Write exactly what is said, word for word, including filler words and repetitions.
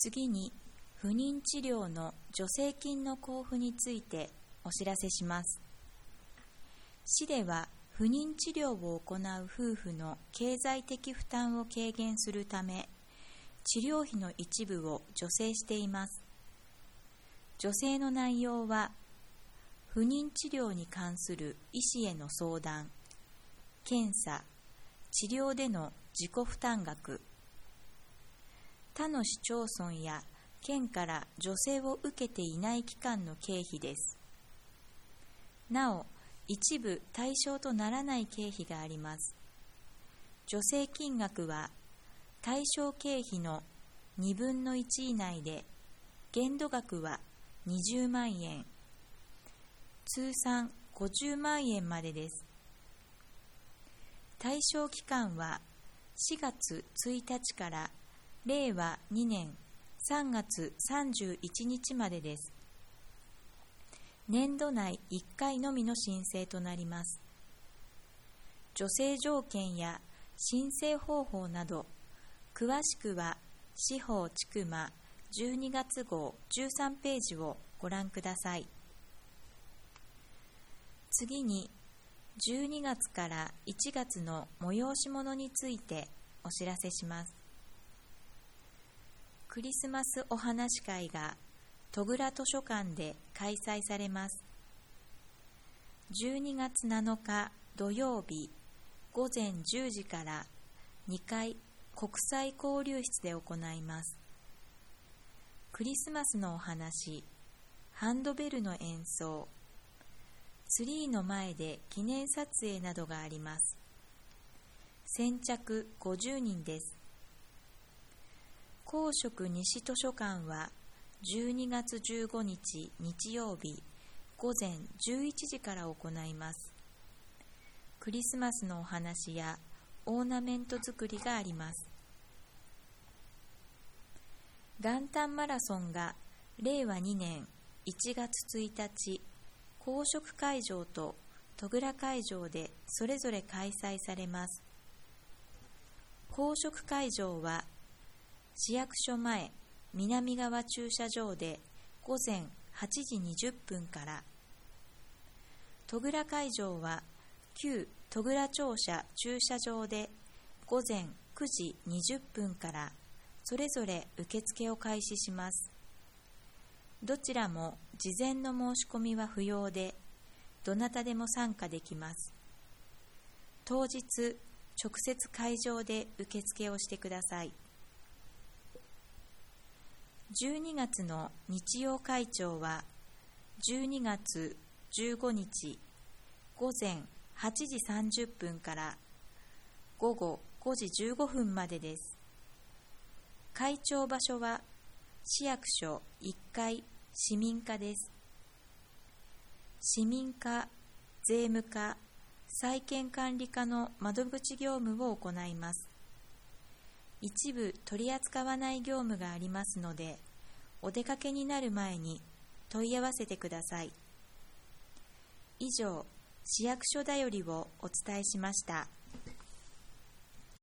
次に、不妊治療の助成金の交付についてお知らせします。市では、不妊治療を行う夫婦の経済的負担を軽減するため、治療費の一部を助成しています。助成の内容は、不妊治療に関する医師への相談、検査、治療での自己負担額、他の市町村や県から助成を受けていない期間の経費です。なお、一部対象とならない経費があります。助成金額は対象経費のにぶんのいち以内で、限度額はにじゅうまんえん、通算ごじゅうまんえんまでです。対象期間はしがつついたちかられいわにねんさんがつさんじゅういちにちまでです。年度内いっかいのみの申請となります。助成条件や申請方法など、詳しくは司法千曲じゅうにがつごうじゅうさんページをご覧ください。次に、じゅうにがつからいちがつの催し物についてお知らせします。クリスマスお話会が戸倉図書館で開催されます。じゅうにがつなのか土曜日ごぜんじゅうじからにかい国際交流室で行います。クリスマスのお話、ハンドベルの演奏、ツリーの前で記念撮影などがあります。先着ごじゅうにんです。公職西図書館はじゅうにがつじゅうごにち日曜日ごぜんじゅういちじから行います。クリスマスのお話やオーナメント作りがあります。元旦マラソンがれいわにねんいちがつついたち、公職会場と戸倉会場でそれぞれ開催されます。公職会場は市役所前南側駐車場でごぜんはちじにじゅっぷんから、戸倉会場は旧戸倉庁舎駐車場でごぜんくじにじゅっぷんからそれぞれ受付を開始します。どちらも事前の申し込みは不要で、どなたでも参加できます。当日、直接会場で受付をしてください。じゅうにがつの日曜会長は、じゅうにがつじゅうごにちごぜんはちじさんじゅっぷんからごごごじじゅうごふんまでです。会長場所は市役所いっかい市民課です。市民課、税務課、債権管理課の窓口業務を行います。一部取り扱わない業務がありますので、お出かけになる前に問い合わせてください。以上、市役所だよりをお伝えしました。